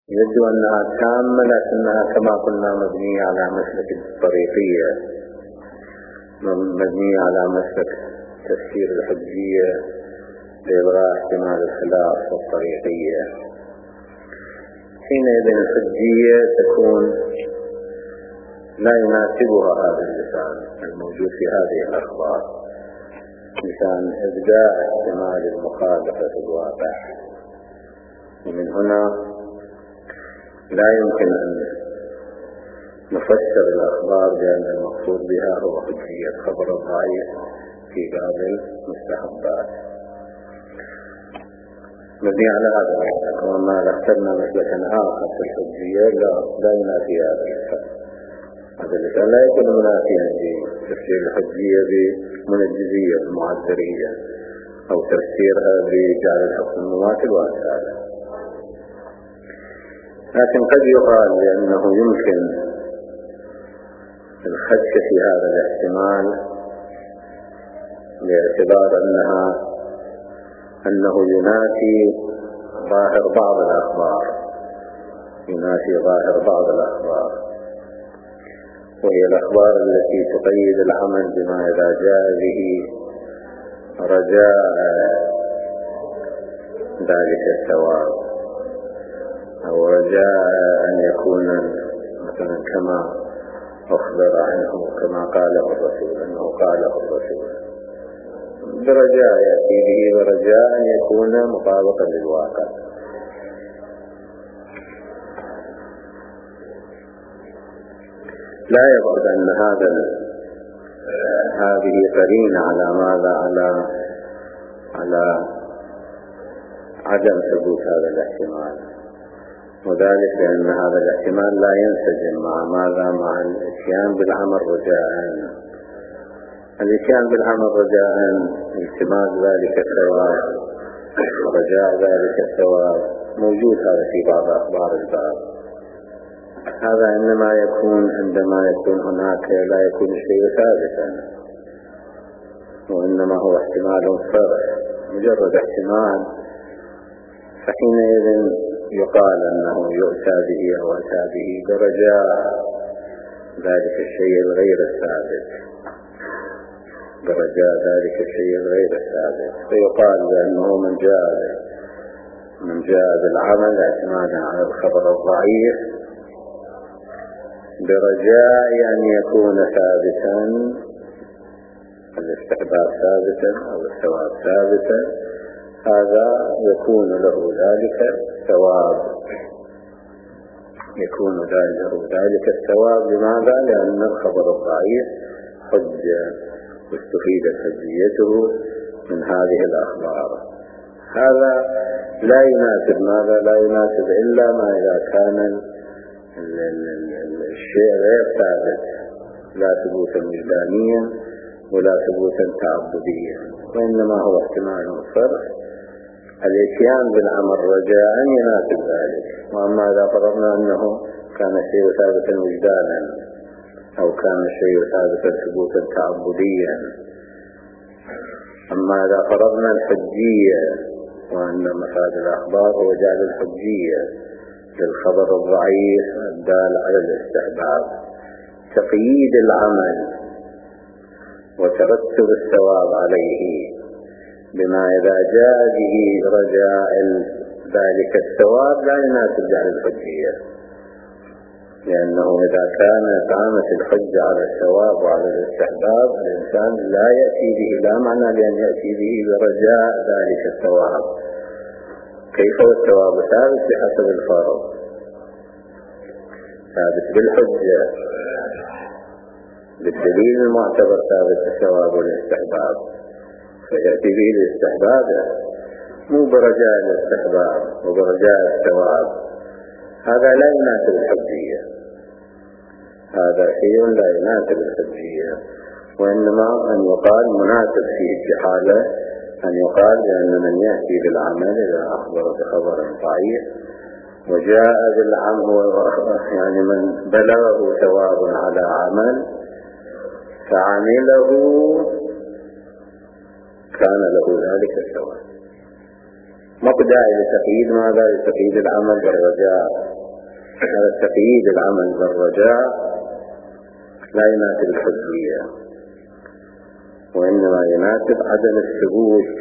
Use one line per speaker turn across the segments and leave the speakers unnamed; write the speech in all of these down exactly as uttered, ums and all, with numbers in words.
يبدو أنها تامة لكنها كما قلنا مبنية على مسلك الطريقية، مبنية على مسلك تفسير الحجية لإبراء احتمال الخلاف والطريقية. حينئذ الحجية تكون لا يناسبها هذا اللسان الموجود في هذه الأخبار، لسان إبداء احتمال المخالفة الواقع، ومن هنا لا يمكن أن نفسر الأخبار بأن المقصود بها هو حجية خبر الضعيف في باب المستحبات. مبني على هذا المسلك، وما لو اخترنا مسلكا آخر في الحجية لا لا ينافي هذا اللسان. هذا اللسان لا يكون منافيا لتفسير الحجية بمنجزية المعذرية أو تفسيرها بجعل الحكم المماثل وأمثاله. لكن قد يقال بأنه يمكن الخدش في هذا الاحتمال باعتبار أنها أنه ينافي ظاهر بعض الأخبار، ينافي ظاهر بعض الأخبار، وهي الأخبار التي تقيد العمل بما إذا جاء به رجاء ذلك الثواب، أو رجاء أن يكون مثلا كما أخبر عنه كما قاله الرسول أنه قاله الرسول، برجاء يأتي به ورجاء أن يكون مطابقا للواقع. لا يبعد أن هذا هذه قرينة على ماذا على على عدم ثبوت هذا الاحتمال، وذلك لأن هذا الاحتمال لا ينسجم مع ماذا مع الاتيان بالعمل رجاء. الاتيان بالعمل رجاء التماس ذلك الثواب، رجاء ذلك الثواب موجود هذا في بعض أخبار الباب. هذا إنما يكون عندما يكون هناك لا يكون الشيء ثابتا، وإنما هو احتمال فرع مجرد احتمال، فحينئذ يقال أنه يؤتى به أو أتى به برجاء ذلك الشيء الغير الثابت، برجاء ذلك الشيء الغير الثابت، فيقال بأنه من جاء من جاء بالعمل اعتمادا على الخبر الضعيف برجاء أن يكون ثابتا، الاستحباب ثابتا أو الثواب ثابتا، هذا يكون له ذلك الثواب، يكون له ذلك الثواب. لماذا؟ لأن الخبر الضعيف حجة واستفيدت حجيته من هذه الأخبار. هذا لا يناسب ماذا؟ لا يناسب إلا ما إذا كان الشيء غير ثابت، لا ثبوتا وجدانيا ولا ثبوتا تعبديا، وإنما هو احتمال فرع. الاتيان بالعمل رجاء يناسب ذلك. وأما إذا فرضنا أنه كان الشيء ثابتا وجدانا أو كان الشيء ثابتا ثبوتا تعبديا، أما إذا فرضنا الحجية وأن مفاد الأخبار هو جعل الحجية للخبر الضعيف الدال على الاستحباب، تقييد العمل وترتب الثواب عليه بما إذا جاء به رجاء ذلك الثواب لا يناسب جعل الحجية، لأنه إذا كان قامت الحجة على الثواب وعلى الاستحباب الإنسان لا يأتي به، لا معنى لأن يأتي به برجاء ذلك الثواب. كيف الثواب ثابت بحسب الفرض، ثابت بالحجة بالدليل المعتبر ثابت الثواب والاستحباب، فيأتي به الاستحباب مو برجاء الاستحباب وبرجاء الثواب، هذا لا يناسب الحجية، هذا شيء لا يناسب الحجية. وإنما أن يقال مناسب فيه الجحالة، أن يقال بأن من يأتي بالعمل إذا أخبر بخبر ضعيف وجاء بالعمل، يعني من بلغه ثواب على عمل فعمله كان له ذلك الثواب. مقدع لتقييد ماذا؟ لتقييد العمل بالرجاء هذا تقييد العمل بالرجاء لا يناسب الحجية، وإنما يناسب عدم الثبوت،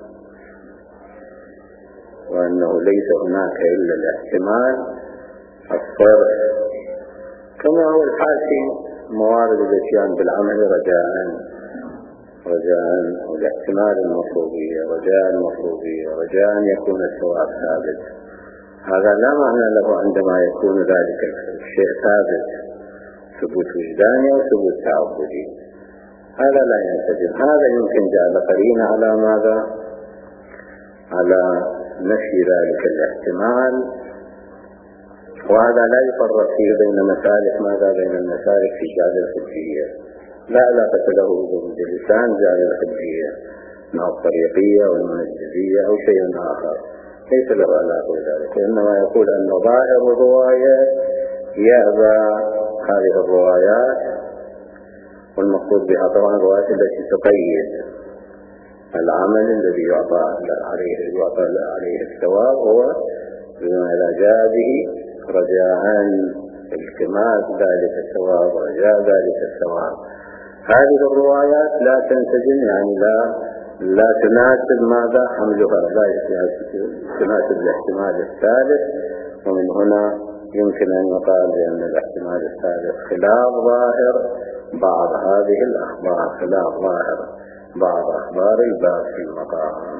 وأنه ليس هناك إلا الاحتمال الصرف، كما هو الحال في موارد الاتيان بالعمل رجاء رجاء والاحتمال المفروضية رجاء المفروضية رجاء يكون الثواب ثابت. هذا لا معنى له عندما يكون ذلك الشيء ثابت ثبوت وجداني أو ثبوت تعبدي، هذا لا ينسجم. هذا يمكن جعل قرينة على ماذا؟ على نفي ذلك الاحتمال، وهذا لا يفرق فيه بين مسالك ماذا بين المسالك في جعل الحجية، لا علاقة له بلسان جعل الحجية من الطريقية والمنجزية أو شيء آخر، ليس له علاقة بذلك، إنما يقول أن ظاهر الرواية يأبى هذه الروايات، والمقصود بها طبعا الروايات التي تقيد العمل الذي يعطى عليه يعطى عليه الثواب، هو بما لا جاء به رجاء التماس ذلك الثواب رجاء ذلك الثواب. هذه الروايات لا تنسجم، يعني لا لا تناسب ماذا حملها، لا تناسب الاحتمال الثالث، ومن هنا يمكن أن يقال بأن الاحتمال الثالث خلاف ظاهر بعض هذه الأخبار، خلاف ظاهر بعض أخبار الباب في المقام.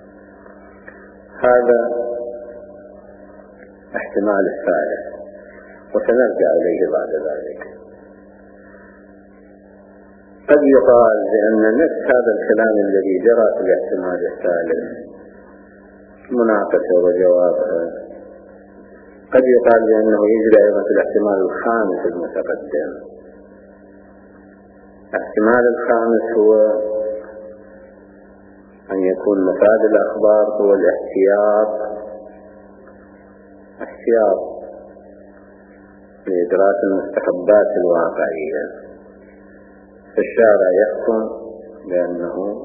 هذا احتمال الثالث، وسنرجع إليه بعد ذلك. قد يقال بأن نفس هذا الكلام الذي جرى في الاحتمال الثالث مناقشة وجوابها، قد يقال بأنه يجري أيضا في الاحتمال الخامس المتقدم. الاحتمال الخامس هو أن يكون مفاد الأخبار هو الاحتياط احتياط لإدراك المستحبات الواقعية. فالشارع يحكم بأنه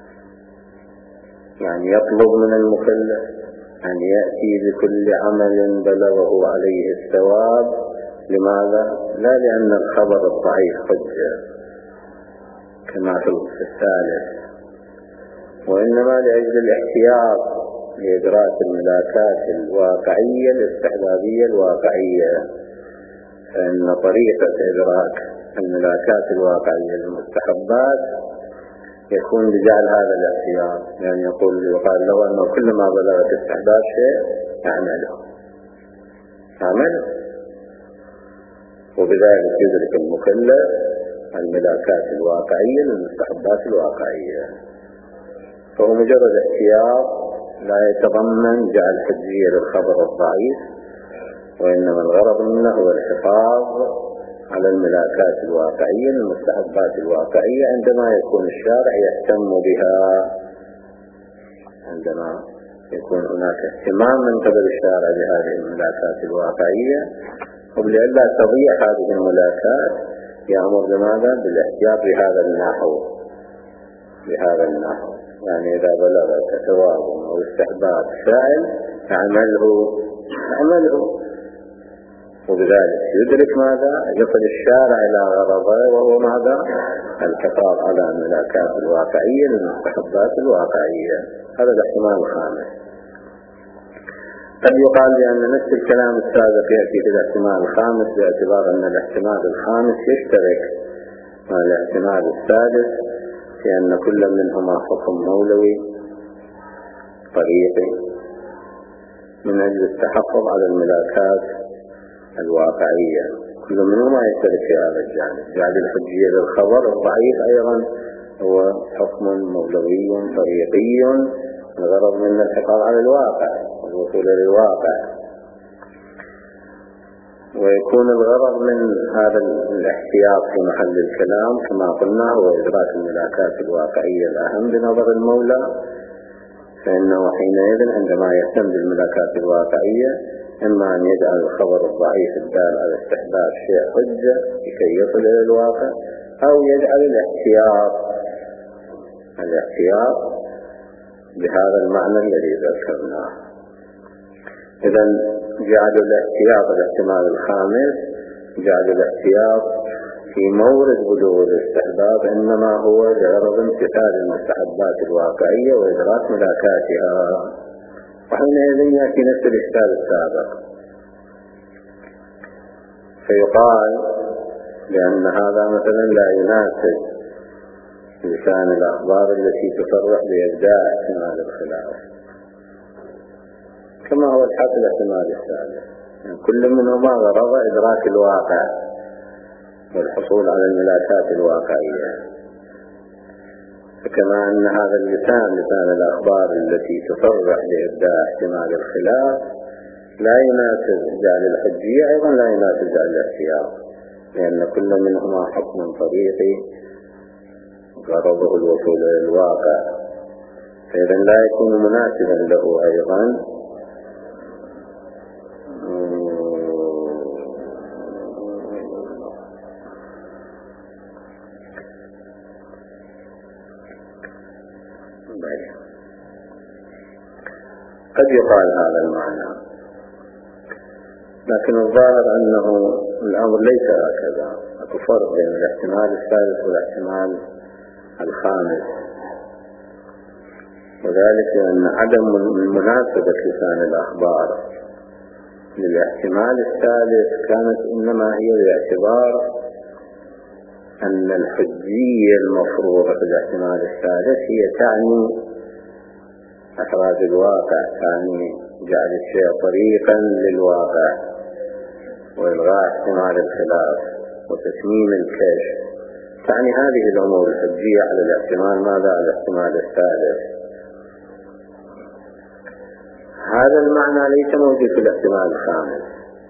يعني يطلب من المكلف أن يأتي بكل عمل بلغه عليه الثواب. لماذا؟ لا لأن الخبر الضعيف حجة كما في الثالث، وإنما لأجل الاحتياط لإدراك الملاكات الواقعية الاستحبابية الواقعية، فإن طريقة إدراك الملاكات الواقعية المستحبات يكون بجعل هذا الاحتياط، يعني يقول يقال له أنه كلما بلغت استحباب شيء أعمله أعمله وبذلك يدرك المكلف الملاكات الواقعية للمستحبات الواقعية. فهو مجرد احتياط لا يتضمن جعل حجية للخبر الضعيف، وإنما الغرض منه هو الحفاظ على الملاكات الواقعية المستحبات الواقعية عندما يكون الشارع يهتم بها، عندما يكون هناك اهتمام من قبل الشارع بهذه الملاكات الواقعية، وبلئلا تضيع هذه الملاكات يأمر بماذا؟ بالاحتياط بهذا النحو بهذا النحو يعني إذا بلغ ثواب أو استحباب فاعل أعمله أعمله وبذلك يدرك ماذا؟ يصل الشارع إلى غرضه، وهو ماذا؟ الحفاظ على الملاكات الواقعية للمستحبات الواقعية. هذا الاحتمال الخامس. قد يقال بأن نفس الكلام السابق يأتي في الاحتمال الخامس، باعتبار أن الاحتمال الخامس يشترك مع الاحتمال السادس في أن كل منهما حكم مولوي طريقي من أجل التحفظ على الملاكات الواقعية. كل منهما يشترك في هذا الجانب. جعل الحجية للخبر الضعيف أيضا هو حكم مولوي طريقي، الغرض من الحفاظ على الواقع والوصول للواقع، ويكون الغرض من هذا الاحتياط في محل الكلام كما قلنا هو إدراك الملاكات الواقعية الأهم بنظر المولى. فإنه حينئذ عندما يهتم بالملاكات الواقعية إما أن يجعل الخبر الضعيف الدال على استحباب شيء حجة لكي يصل إلى الواقع، أو يجعل الاحتياط الاحتياط بهذا المعنى الذي ذكرناه. إذن جعلوا الاحتياط الاحتمال الخامس جعلوا الاحتياط في مورد بلوغ الاستحباب إنما هو لغرض امتثال المستحبات الواقعية وإدراك ملاكاتها، وحينئذ يأتي نفس الإشكال السابق، فيقال لأن هذا مثلا لا يناسب لسان الأخبار التي تصرح بإبداع احتمال الخلاف، كما هو الحق الاحتمال الثالث، يعني كل منهما غرض إدراك الواقع والحصول على الملاكات الواقعية. فكما أن هذا اللسان لسان الأخبار التي تصرح بإبداع احتمال الخلاف لا يناسب جعل الحجية، أيضا لا يناسب جعل الاحتياط، لأن كل منهما حكم طريقي غرضه الوصول إلى الواقع، فإذا لا يكون مناسبا له أيضا قد يقال هذا المعنى، لكن الظاهر أنه الأمر ليس هكذا، فرق بين الاحتمال الثالث والاحتمال الخامس، وذلك لأن عدم مناسبة لسان الأخبار للاحتمال الثالث كانت إنما هي باعتبار أن الحجية المفروضة في الاحتمال الثالث هي تعني إخراج الواقع، تعني جعل الشيء طريقا للواقع وإلغاء احتمال الخلاف وتتميم الكشف، تعني هذه الأمور الحجية على الاحتمال ماذا؟ على الاحتمال الثالث. هذا المعنى ليس موجود في الاحتمال الخامس،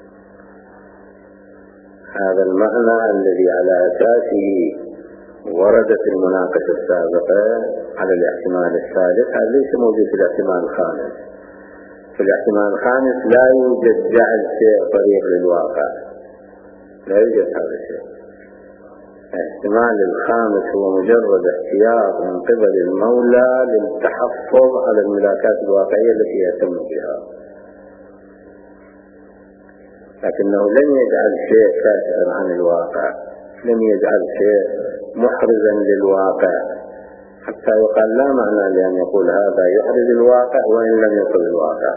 هذا المعنى الذي على أساسه وردت المناقشة السابقة على الاحتمال الثالث هذا ليس موجود في الاحتمال الخامس. في الاحتمال الخامس لا يوجد جعل شيء طريق للواقع، لا يوجد هذا الشيء. الاحتمال الخامس هو مجرد احتياط من قبل المولى للتحفظ على الملاكات الواقعية التي يهتم بها، لكنه لم يجعل شيء كاشفا عن الواقع، لم يجعل شيء محرزا للواقع، حتى يقال لا معنى لأن يقول هذا يحرز الواقع وإن لم يصل الواقع،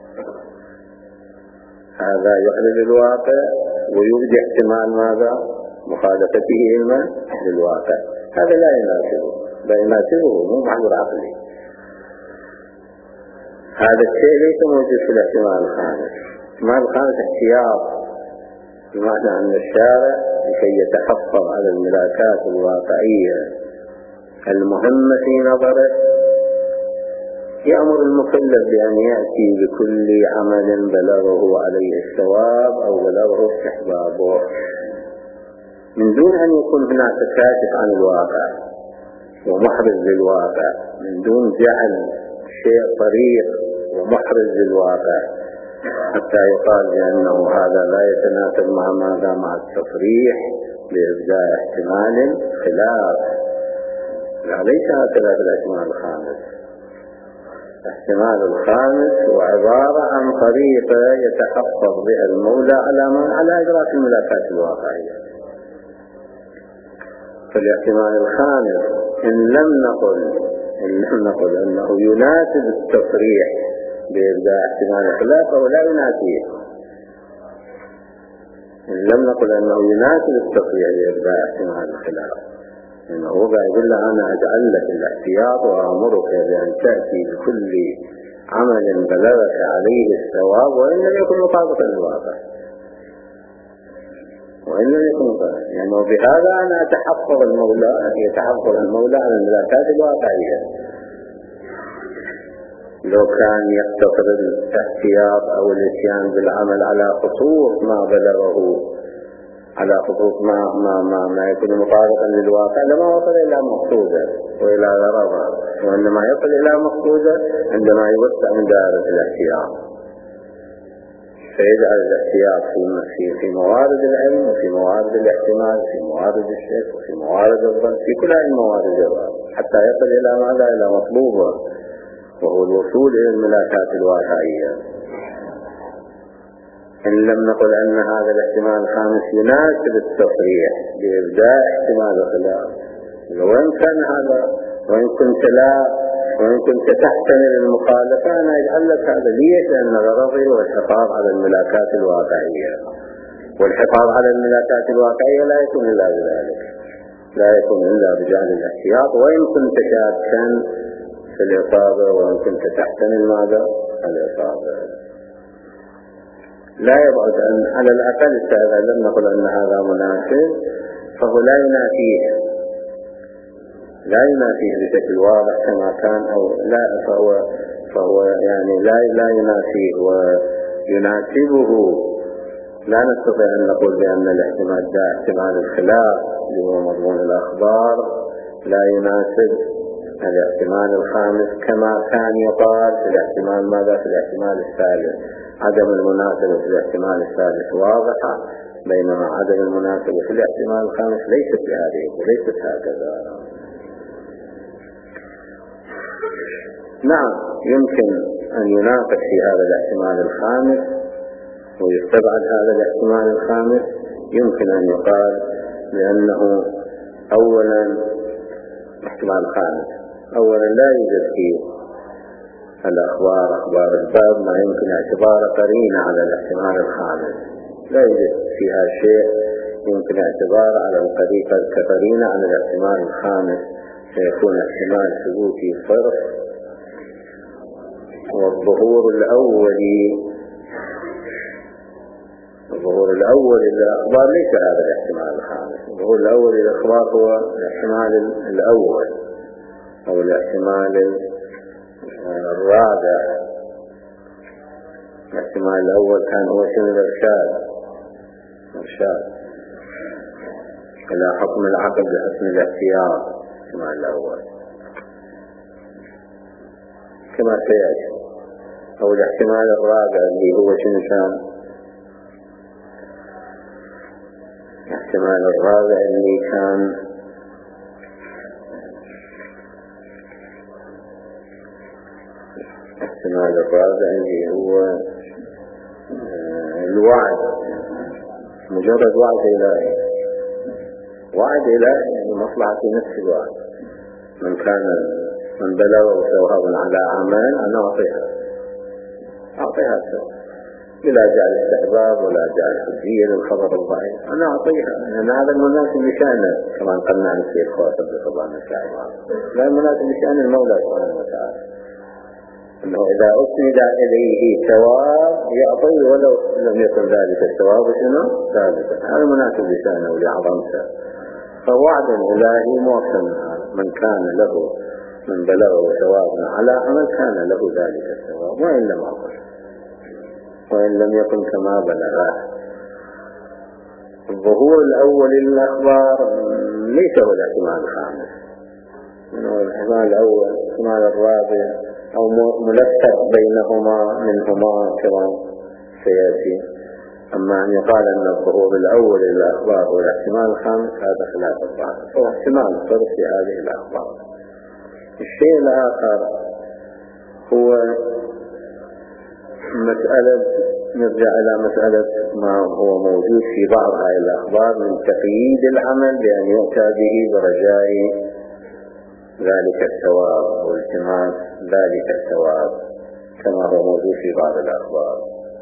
هذا يحرز الواقع ويبدي احتمال ماذا؟ مخالفته علما للواقع، هذا لا يناسبه، لا يناسبه مو محظور عقلي. هذا الشيء ليس موجود في الاحتمال الخامس. الاحتمال الخامس احتياط، بمعنى أن الشارع لكي يتحفظ على الملاكات الواقعية المهمة في نظره يأمر المكلف بأن يأتي بكل عمل بلغه عليه الثواب أو بلغه استحبابه، من دون أن يكون هناك كاشف عن الواقع ومحرز للواقع، من دون جعل شيء طريق ومحرز للواقع، حتى يقال بأنه هذا لا يتناسب مع ماذا؟ مع التصريح بإبداء احتمال خلاف. لا، ليس هكذا في الاحتمال الخامس. الاحتمال الخامس هو عبارة عن طريقة يتحفظ بها المولى على ما على إدراك الملاكات الواقعية. في الاحتمال الخامس إن لم نقل إن لم نقل أنه يناسب التصريح بإبداع احتمال الخلاف أو لا يناسيه، إن لم نقل أنه يناسب التصريح بإبداع احتمال الخلاف، إنه هو يقول له أنا أجعل لك الاحتياط وأمرك بأن تأتي بكل عمل بلغك عليه الثواب وإن لم يكن مطابقا للواقع، وإن لم يكن مطابقا، يعني وبهذا أنا أتحفظ المولى يتحفظ المولى على الملاكات الواقعية. لو كان يقتصر الاحتياط أو الاتيان بالعمل على خطوط ما بلغه، على خطوط ما ما ما, ما يكون مطابقا للواقع لما وصل إلى مقصوده وإلى غرضه، وإنما يصل إلى مقصوده عندما يوسع من دائرة الاحتياط، فيجعل الاحتياط في في موارد العلم وفي موارد الاحتمال وفي موارد الشك وفي موارد الظن، في كل هذه الموارد حتى يصل إلى ماذا؟ إلى مطلوبه، وهو الوصول إلى الملاكات الواقعية. إن لم نقل أن هذا الاحتمال الخامس يناسب التصريح بإبداء احتمال الخلاف، وإن كان هذا وإن كنت لا وإن كنت تحتمل المخالفة أنا أجعل لك هذا. ليش؟ لأن غرضي هو الحفاظ على الملاكات الواقعية، والحفاظ على الملاكات الواقعية لا يكون إلا بذلك، لا يكون إلا بجعل الاحتياط. وإن كنت شاكا في الإصابة وإن كنت تحتمل ماذا؟ الإصابة. لا يبعد أن على الأقل إذا لم نقل أن هذا مناسب فهو لا ينافيه لا ينافيه بشكل واضح كما كان، أو لا فهو فهو يعني لا لا ينافيه ويناسبه. لا نستطيع أن نقول بأن الاحتمال ده احتمال الخلاف اللي هو مضمون الأخبار لا يناسب الاحتمال الخامس كما كان يقال في الاحتمال ماذا في الاحتمال الثالث. عدم المناسبة في الاحتمال الثالث واضحة، بينما عدم المناسبة في الاحتمال الخامس ليست بهذه وليست هكذا. نعم يمكن أن يناقش في هذا الاحتمال الخامس ويستبعد هذا الاحتمال الخامس. يمكن أن يقال بأنه أولا احتمال خامس أولا لا يوجد فيه الأخبار أخبار الباب ما يمكن اعتبار قرينة على الاحتمال الخامس، لا يوجد فيها شيء يمكن اعتبار على القرينة كقرينة على الاحتمال الخامس. سيكون احتمال ثبوتي صرف، والظهور الأولي الظهور الأول للأخبار ليس هذا الاحتمال الخامس. الظهور الأول للأخبار هو الاحتمال الأول أو الاحتمال الرابع. الاحتمال الأول كان هو شنو؟ الإرشاد إرشاد إلى حكم العقل بحسن الاحتياط. الاحتمال الأول كما سيأتي. أو الاحتمال الرابع اللي هو شنو كان؟ الاحتمال الرابع اللي كان الاحتمال الرابع اللي هو الوعد، مجرد وعد إلهي. وعد إلهي يعني مصلحة في نفس الوعد. من كان من بلغه ثواب على عمل أنا أعطيها أعطيها ثواب بلا جعل استحباب ولا جعل حجية للخبر الضعيف. أنا أعطيها لأن هذا المناسب لشأنه كما قلنا عن الشيخ خاطب بفضل المساعد. لا المناسب لشأن المولى سبحانه وتعالى أنه إذا أسند إليه ثواب يعطي ولو لم يكن ذلك الثواب شنو ثابتا. هذا مناسب لشأنه ولعظمته. فوعد إلهي موصل من كان له من بلغه ثواب على عمل كان له ذلك الثواب وإن لم أقل وإن لم يكن كما بلغه. الظهور الأول للأخبار ليس هو الاحتمال الخامس، إنه الاحتمال الأول الاحتمال الرابع أو ملتق بينهما منهما كما سيأتي. أما أن يقال أن الظهور الأول للأخبار هو الاحتمال الخامس هذا خلاف الظاهر، هو احتمال صرف في هذه الأخبار. الشيء الآخر هو مسألة نرجع إلى مسألة ما هو موجود في بعض هذه الأخبار من تقييد العمل بأن يؤتى به برجاء ذلك الثواب والتماس ذلك الثواب كما هو موجود في بعض الأخبار.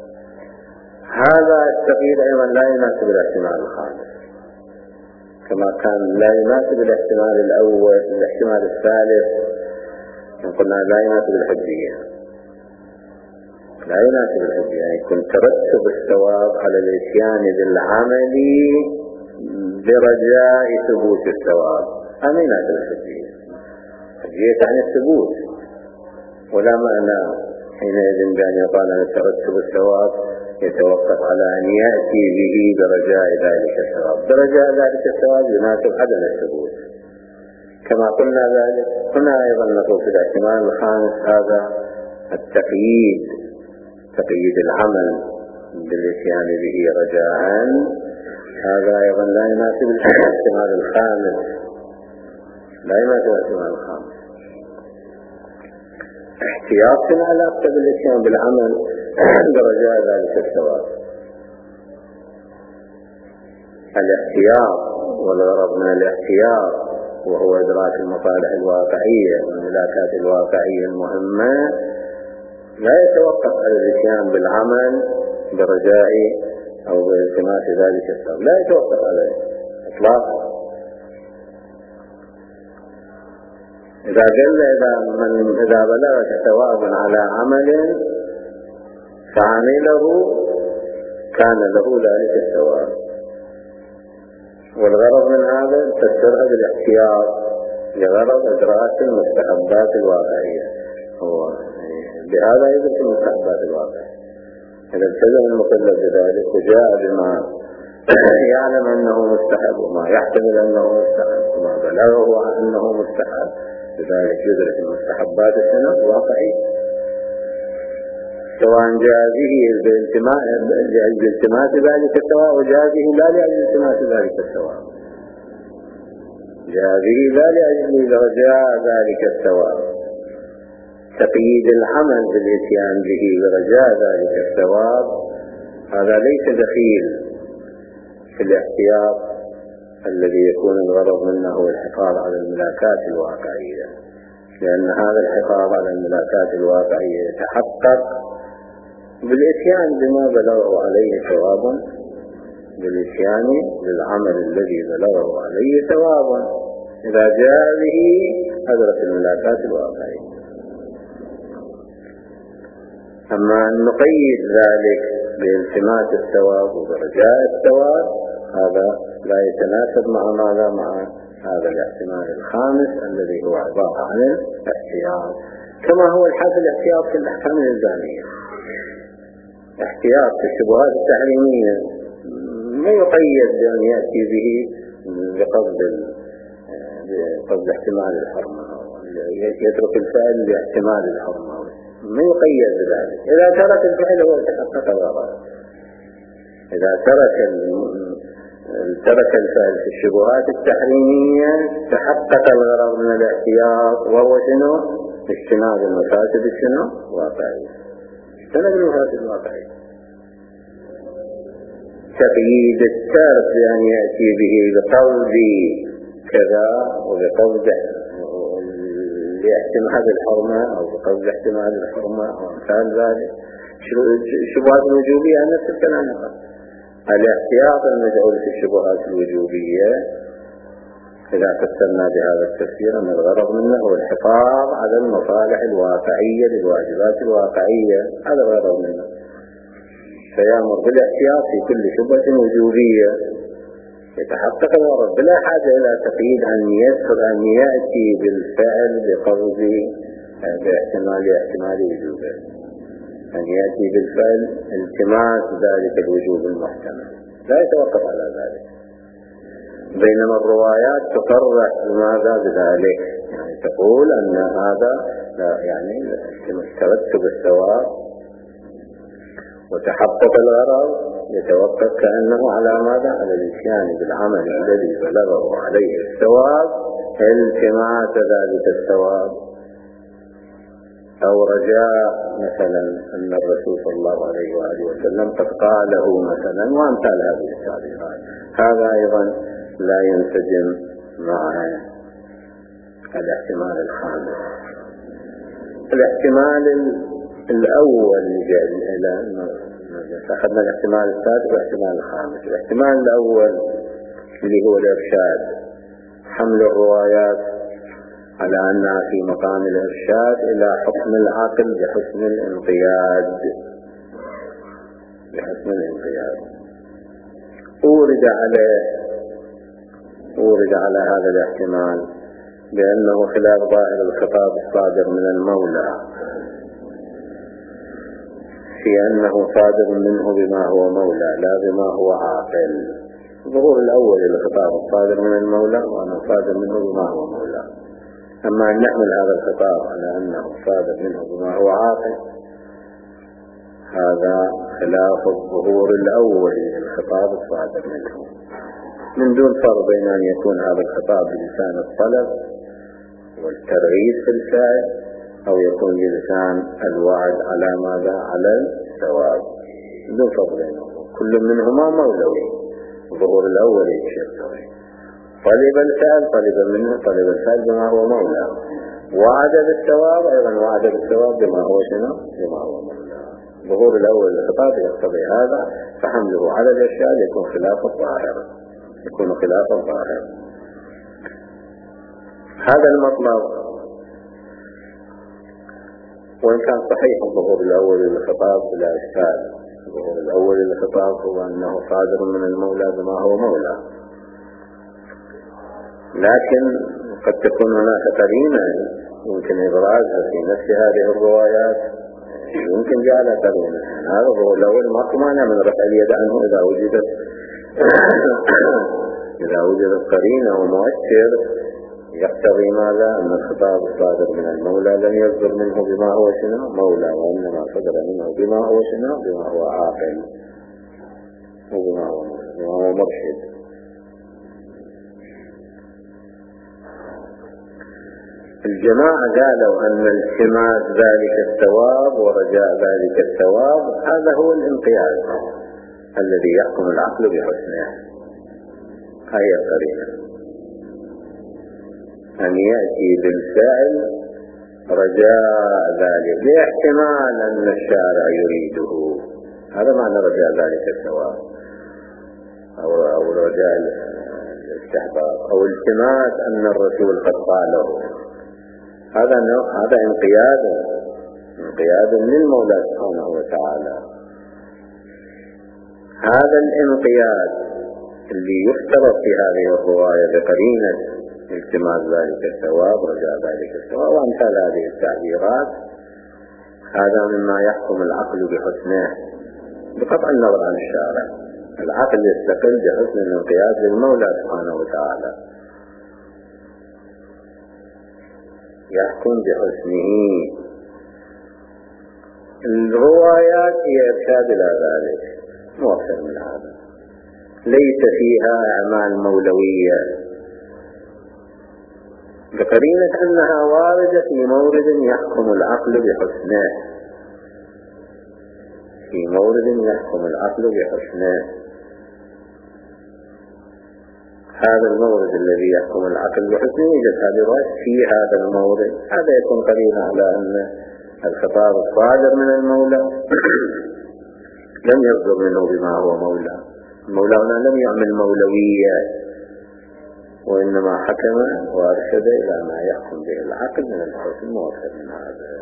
هذا التقييد أيضا لا يناسب الاحتمال الخامس كما كان لا يناسب الاحتمال الأول. الاحتمال الثالث قلنا لا يناسب الحجية لا يناسب الحجية يعني يكون ترتب الثواب على الاتيان بالعمل برجاء ثبوت الثواب. هذا يناسب الحجية. الحجية تعني الثبوت، ولا معنى حينئذ بأن يقال أن ترتب الثواب يتوقف على أن يأتي به برجاء ذلك الثواب. برجاء ذلك الثواب يناسب عدم الثبوت كما قلنا ذلك. هنا أيضا نقول في الاحتمال الخامس هذا التقييد تقييد العمل بالاتيان به رجاء، هذا أيضا لا يناسب الاحتمال الخامس لا يناسب الاحتمال الخامس. احتياط على بالاتيان بالعمل برجاء ذلك الثواب الاحتياط والغرض من الاحتياط وهو إدراك المصالح الواقعية والملاكات الواقعية المهمة لا يتوقف على الاتيان بالعمل برجاء أو بالتماس ذلك الثواب، لا يتوقف عليه إطلاقا. إذا قل إذا, من إذا بلغك ثواب على عمل فعمله كان له ذلك الثواب، والغرض من هذا تفسرها بالاحتياط لغرض إدراك المستحبات الواقعية، هو بهذا يدرك المستحبات الواقعية. إذا التزم المكلف بذلك وجاء بما يعلم أنه مستحب وما يحتمل أنه مستحب وما بلغه أنه مستحب، لذلك يدرك المستحبات السنة الواقعية، سواء جاء به لالتماس ذلك الثواب وجاء به لا لأجل التماس ذلك الثواب، جاء به لا لأجل رجاء ذلك الثواب. تقييد العمل بالاتيان به لرجاء ذلك الثواب هذا ليس دخيل في الاحتياط الذي يكون الغرض منه هو الحفاظ على الملاكات الواقعية، لأن هذا الحفاظ على الملاكات الواقعية يتحقق بالاتيان بما بلغه عليه ثواب، بالاتيان للعمل الذي بلغه عليه ثواب، إذا جاء به أدرك الملاكات الواقعية. أما أن نقيد ذلك بالتماس الثواب وبرجاء الثواب هذا لا يتناسب مع ماذا؟ مع هذا الاحتمال الخامس الذي هو عبارة عن الاحتياط، كما هو الحال في الاحتياط في الأحكام الإلزامية. احتياط في الشبهات التحريمية ما يقيد بأن يأتي به بقصد بقصد احتمال الحرمة، يترك الفعل باحتمال الحرمة، ما يقيد بذلك. إذا ترك الفعل هو يتحقق الغرض، إذا ترك ترك الفعل في الشبهات التحريمية تحقق الغرض من الاحتياط، وهو شنو؟ اجتناب المفاسد شنو؟ واقعية، اجتناب المفاسد الواقعية. تقييد الترك بأن يأتي به بقصد كذا وبقصد لاحتمال الحرمة أو بقصد احتمال الحرمة أو أمثال ذلك. الشبهات الوجوبية نفس الكلام، الاحتياط المجعول في الشبهات الوجوبية إذا فسرنا بهذا التفسير أن الغرض منه هو الحفاظ على المصالح الواقعية للواجبات الواقعية، هذا الغرض منه، فيأمر بالاحتياط في كل شبهة وجوبية يتحقق الغرض بلا حاجة إلى تقييد أن يدخل أن يأتي بالفعل بقصد باحتمال احتمال وجوبه، أن يأتي بالفعل التماس ذلك الوجوب المحتمل، لا يتوقف على ذلك. بينما الروايات تصرح بماذا بذلك، يعني تقول أن هذا لا يعني ترتب الثواب وتحقق الغرض يتوقف كأنه على ماذا؟ على الاتيان بالعمل الذي بلغه عليه الثواب، التماس ذلك الثواب، أو رجاء مثلا أن الرسول صلى الله عليه وآله وسلم قد قاله مثلا، وأمثال هذه التعبيرات. هذا أيضا لا ينسجم مع الاحتمال الخامس. الاحتمال الأول إلى أخذنا الاحتمال الثالث والاحتمال الخامس. الاحتمال الأول اللي هو الإرشاد، حمل الروايات على أنها في مقام الإرشاد إلى حكم العقل بحسن الانقياد، بحسن الانقياد. أورد على أورد على هذا الاحتمال بأنه خلاف ظاهر الخطاب الصادر من المولى في أنه صادر منه بما هو مولى لا بما هو عاقل. الظهور الأول للخطاب الصادر من المولى وأنه صادر منه بما هو مولى. أما أن نحمل هذا الخطاب على أنه صادر منه بما هو عاقل هذا خلاف الظهور الأول للخطاب الصادر منه، من دون فرق بين أن يكون هذا الخطاب بلسان الطلب والترغيب في الفعل أو يكون بلسان الوعد على ماذا؟ على الثواب، دون فرق بينهم، كل منهما مولوي. الظهور الأول يشير طلب الفعل طلب منه طلب الفعل بما هو مولى، وعد بالثواب أيضا وعد بالثواب بما هو شنو بما هو مولى. الظهور الأول للخطاب يقتضي هذا، فحمله على الأشياء يكون خلاف الظاهر يكون خلاف الظاهر. هذا المطلب وإن كان صحيح الظهور الأول للخطاب بلا إشكال. الظهور الأول للخطاب هو أنه صادر من المولى بما هو مولى، لكن قد تكون هناك قرينة يمكن إبرازها في نفس هذه الروايات، يمكن جعلها قرينة. هذا هو الأول ما مانع من رفع اليد عنه إذا وجدت إذا وجدت قرينة ومؤثر يقتضي ماذا؟ أن الخطاب الصادر من المولى لم يصدر منه بما هو شنو مولى، وإنما صدر منه بما هو شنو بما هو عاقل وبما هو بما هو مرشد. الجماعة قالوا أن التماس ذلك الثواب ورجاء ذلك الثواب هذا هو الانقياد الذي يحكم العقل بحسنه. هي القرينة أن يأتي بالفعل رجاء ذلك باحتمال أن الشارع يريده، هذا معنى رجاء ذلك الثواب أو, أو رجاء الاستحباب أو التماس أن الرسول قد قاله. هذا هذا انقياد انقياد للمولى سبحانه وتعالى. هذا الانقياد اللي يفترض في هذه الرواية بقرينة التماس ذلك الثواب رجاء ذلك الثواب وأمثال هذه التعبيرات، هذا مما يحكم العقل بحسنه بقطع النظر عن الشارع. العقل يستقل بحسن الانقياد للمولى سبحانه وتعالى، يحكم بحسنه. الروايات هي إرشاد إلى ذلك مو أكثر من هذا، ليس فيها أعمال مولوية بقرينة أنها واردة في مورد يحكم العقل بحسنه في مورد يحكم العقل بحسنه. هذا المورد الذي يحكم العقل بحسنه يوجد هذه الرواية في هذا المورد، هذا يكون قرينة على أن الخطاب الصادر من المولى لم يصدر منه بما هو مولى. المولى هنا لم يعمل مولوية وإنما حكم وأرشد إلى ما يحكم به العقل من الحسن موفر من هذا.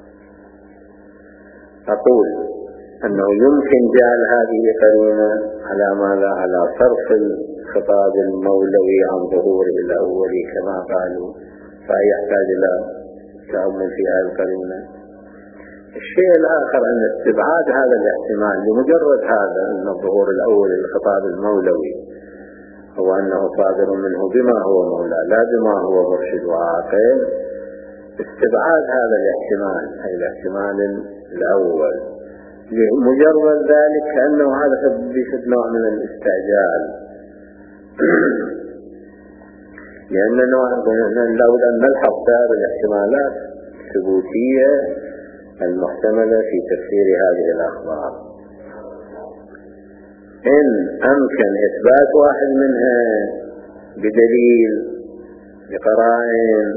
أقول أنه يمكن جعل هذه قرينة على ماذا؟ على صرف الخطاب المولوي عن ظهوره الأولي كما قالوا، فيحتاج إلى تأمل في هذه القرينة. الشيء الآخر أن استبعاد هذا الاحتمال لمجرد هذا أن الظهور الأول للخطاب المولوي هو أنه صادر منه بما هو مولى لا بما هو مرشد وعاقل، استبعاد هذا الاحتمال أي الاحتمال الأول لمجرد ذلك كأنه هذا بشد نوع من الاستعجال، لأننا لابد أن نلحق هذه الاحتمالات الثبوتية المحتملة في تفسير هذه الأخبار. إن أمكن إثبات واحد منها بدليل بقرائن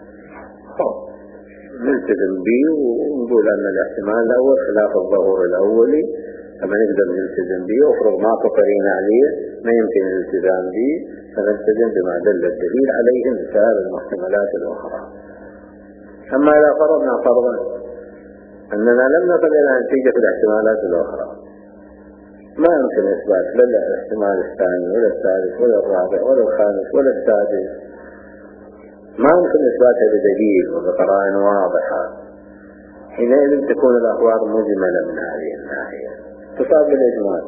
نلتزم به ونقول أن الاحتمال الأول خلاف الظهور الأولي، فما نقدر نلتزم به وفرض ما قرين عليه ما يمكن الالتزام به، فنلتزم بما دل الدليل عليه من سائر المحتملات الأخرى. أما إذا فرضنا فرضا أننا لم نصل إلى نتيجة الاحتمالات الأخرى، ما يمكن إثبات لا الاحتمال الثاني ولا الثالث ولا الرابع ولا الخامس ولا السادس، ما يمكن إثباتها بدليل وبقرائن واضحة، حينئذ تكون الأخبار مجملة من هذه الناحية، تصاب بالإجمال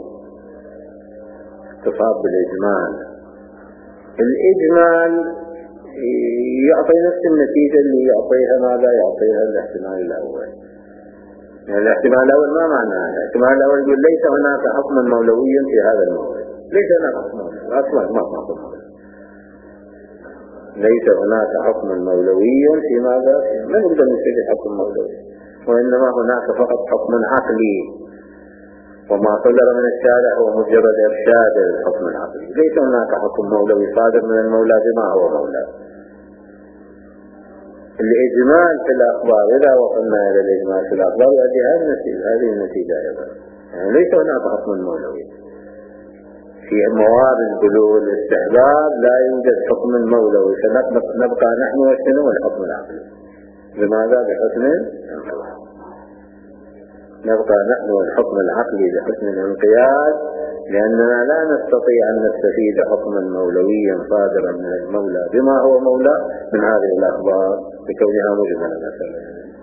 تصاب بالإجمال الإجمال يعطي نفس النتيجة اللي يعطيها ماذا يعطيها الاحتمال الأول. يعني الاحتمال الأول ما معناه؟ الاحتمال الأول يقول ليس هناك حكم مولوي في هذا المورد، ليس هناك حكم أصلا ما حكم ليس هناك حكم مولوي في ماذا؟ ما نقدر نسميه حكم مولوي، وإنما هناك فقط حكم عقلي وما صدر من الشارع هو مجرد إرشاد للحكم العقلي، ليس هناك حكم مولوي صادر من المولى بما هو مولى. الإجمال في الأخبار، إذا وصلنا إلى الإجمال في الأخبار يؤدي هذه النتيجة أيضا، يعني ليس هناك حكم مولوي. في موارد البلوغ والاستحباب لا يوجد حكم مولوي، فنبقى نحن وشنو الحكم العقلي. لماذا؟ بحسن الانقياد. نبقى نحن الحكم العقلي بحسن الانقياد، لأننا لا نستطيع أن نستفيد حكما مولويا صادرا من المولى بما هو مولى من هذه الأخبار بكونها مجملة مثلا.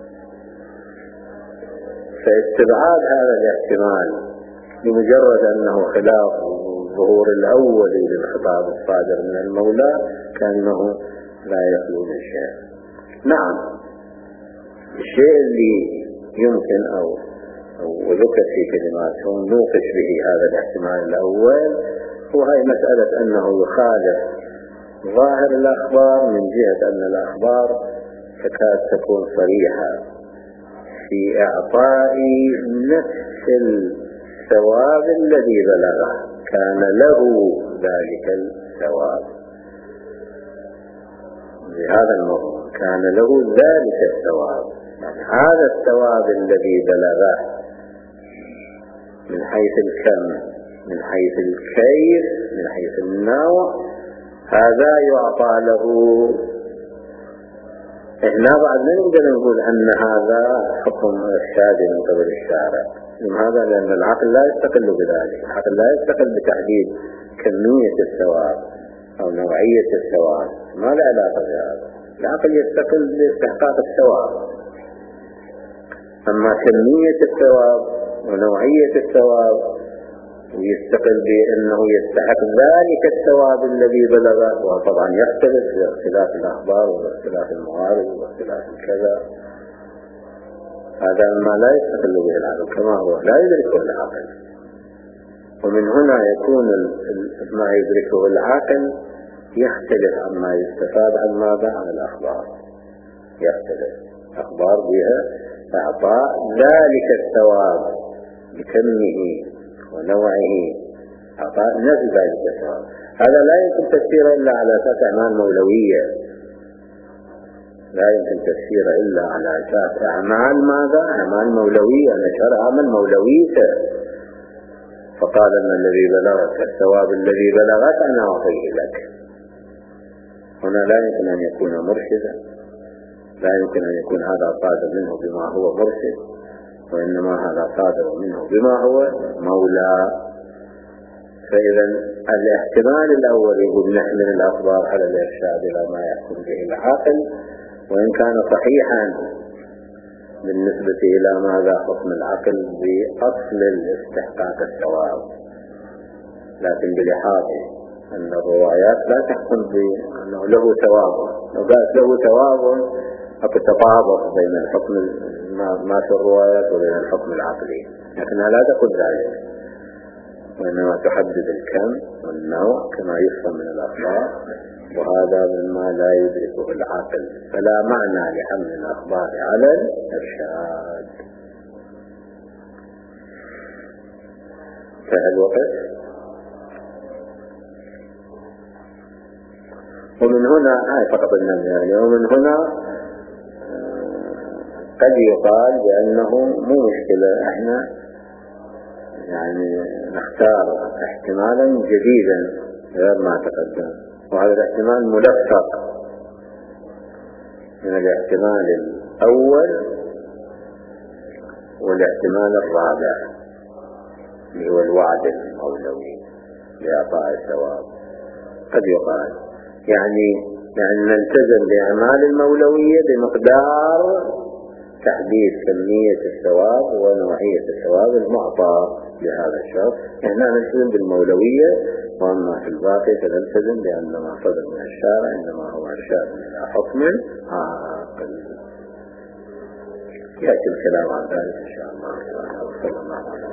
فاستبعاد هذا الاحتمال بمجرد أنه خلاف الظهور الأولي للخطاب الصادر من المولى كأنه لا يخلو من شيء. نعم، الشيء اللي يمكن أو وذكر في كلماتهم نوقش به هذا الاحتمال الأول هو هاي مسألة أنه يخالف ظاهر الأخبار من جهة أن الأخبار تكاد تكون صريحة في إعطاء نفس الثواب الذي بلغه، كان له ذلك الثواب بهذا الموضوع، كان له ذلك الثواب، يعني هذا الثواب الذي بلغه من حيث الكم، من حيث الكيف، من حيث النوع، هذا يعطى له. احنا بعد لا نقدر نقول ان هذا حكم ارشاد من قبل الشارع. لماذا؟ لان العقل لا يستقل بذلك، العقل لا يستقل بتحديد كمية الثواب او نوعية الثواب، ما له علاقة بهذا. العقل يستقل باستحقاق الثواب، اما كمية الثواب ونوعية الثواب ويستقل بأنه يستحق ذلك الثواب الذي بلغه، وطبعا يختلف باختلاف الأخبار واختلاف الموارد واختلاف الكذا. هذا ما لا يستقل به العقل كما هو لا يدركه العقل، ومن هنا يكون ما يدركه العقل يختلف عما يستفاد عن ماذا؟ عن الأخبار. يختلف أخبار بها إعطاء ذلك الثواب بكمه ونوعه، أعطاء نفس ذلك الثواب. هذا لا يمكن تفسيره إلا على أساس أعمال مولوية، لا يمكن تفسيره إلا على أساس أعمال ماذا؟ أعمال مولوية، أن الشرع عمل مولويته، فقال أن الذي بلغك الثواب الذي بلغك أنا أعطيه لك. هنا لا يمكن أن يكون مرشدا، لا يمكن أن يكون هذا صادر منه بما هو مرشد، وإنما هذا صادر منه بما هو مولى. فإذا الاحتمال الأول يقول نحمل الأخبار على الإرشاد إلى ما يحكم به العقل، وإن كان صحيحا بالنسبة إلى ماذا حكم العقل بأصل الاستحقاق الثواب، لكن بلحاظ أن الروايات لا تحكم بأنه له ثواب. لو قالت له ثواب أتتطابق بين الحكم ما في الروايات وبين الحكم العقلي، لكنها لا تقول ذلك، وإنما تحدد الكم والنوع كما يفهم من الأخبار، وهذا مما لا يدركه العقل، فلا معنى لحمل الأخبار على الإرشاد. انتهى الوقت. ومن هنا هاي فقط النمي، ومن هنا قد يقال بأنه مو مشكلة احنا يعني نختار احتمالا جديدا غير ما تقدم، وهذا الاحتمال ملفق من الاحتمال الأول والاحتمال الرابع اللي هو الوعد المولوي لإعطاء الثواب. قد يقال يعني يعني نلتزم بأعمال المولوية بمقدار تحديد كمية الثواب ونوعية الثواب المعطى لهذا الشخص. احنا نلتزم بالمولوية، واما في الباقي فنلتزم بأن ما صدر من الشارع انما هو ارشاد الى حكم عاقل. يأتي الكلام عن ذلك ان شاء الله.